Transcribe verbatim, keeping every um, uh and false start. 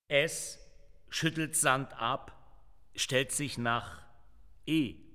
S schüttelt Sand ab, stellt sich nach E